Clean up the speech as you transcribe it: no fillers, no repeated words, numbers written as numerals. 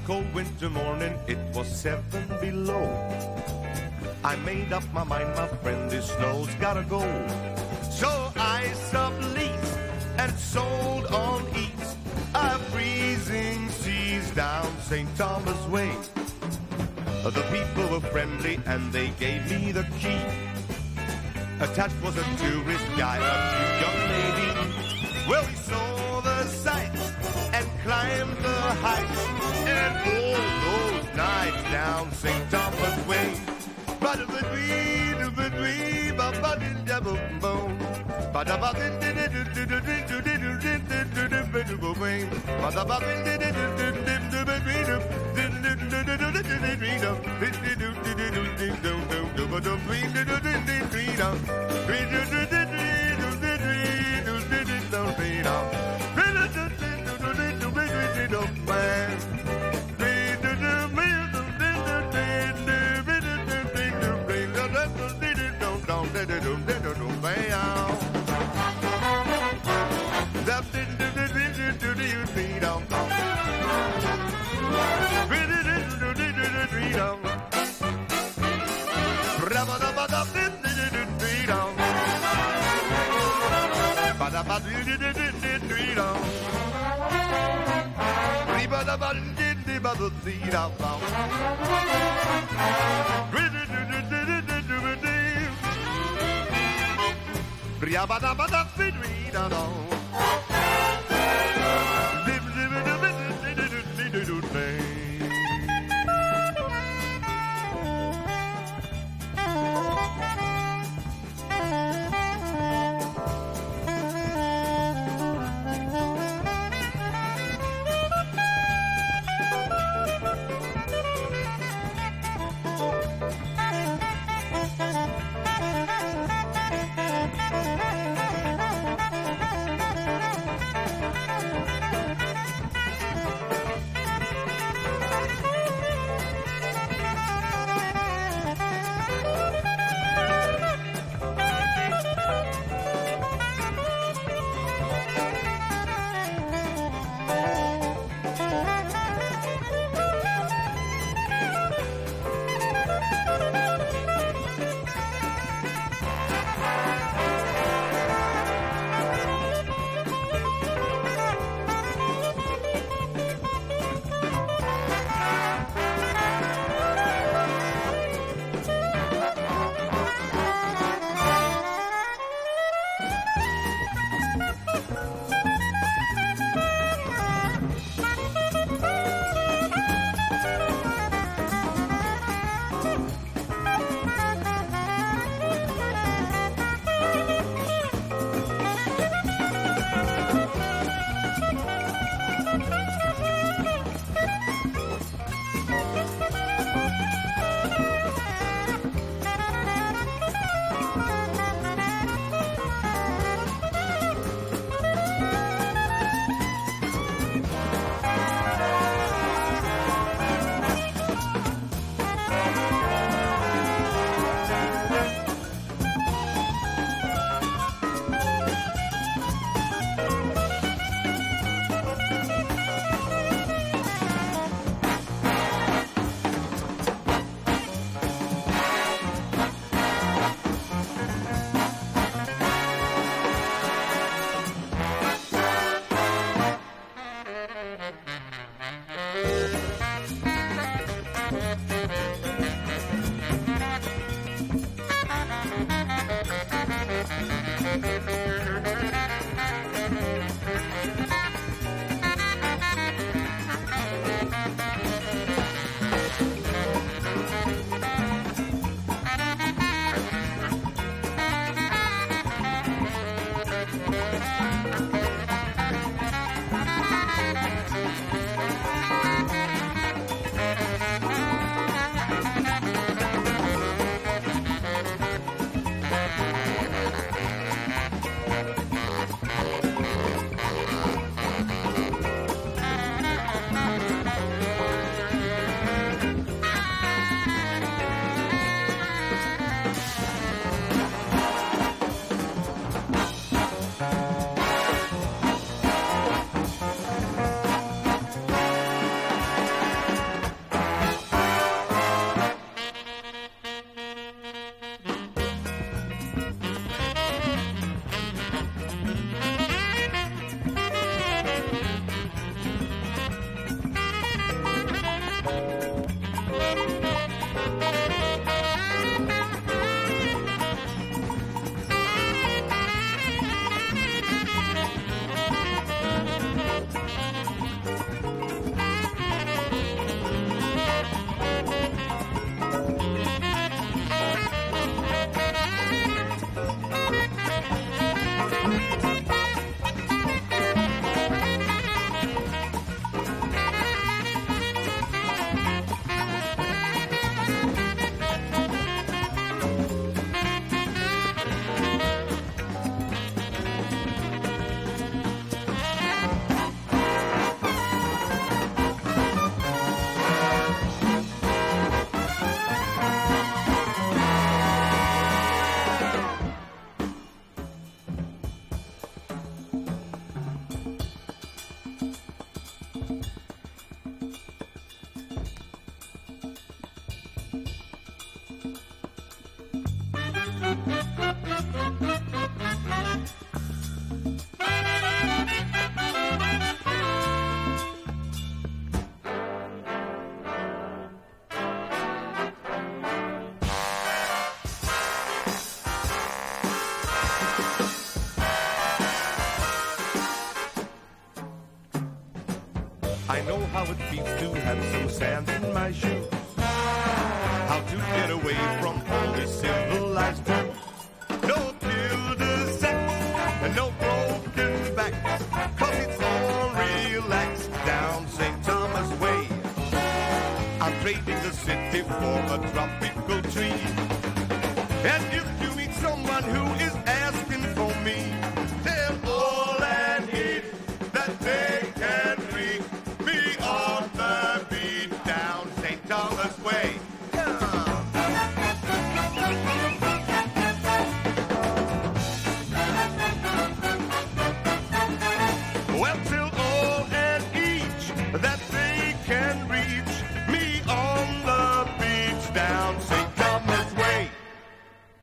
cold winter morning, it was 7 below. I made up my mind, my friend, this snow's gotta go. So I subleased and sold on east a freezing seas down St. Thomas Way. The people were friendly and they gave me the key. Attached was a tourist guide, a cute young lady. Well, we saw the sights and climbed the heights and all those nights down St. Thomas Way. how it feels to have some sand in my shoes. How to get away from all these civilized dudes. No cul-de-sac and no broken backs, 'cause it's all relaxed down St. Thomas Way. I'm trading the city for a tropical tree. And if you meet someone who is asking for me,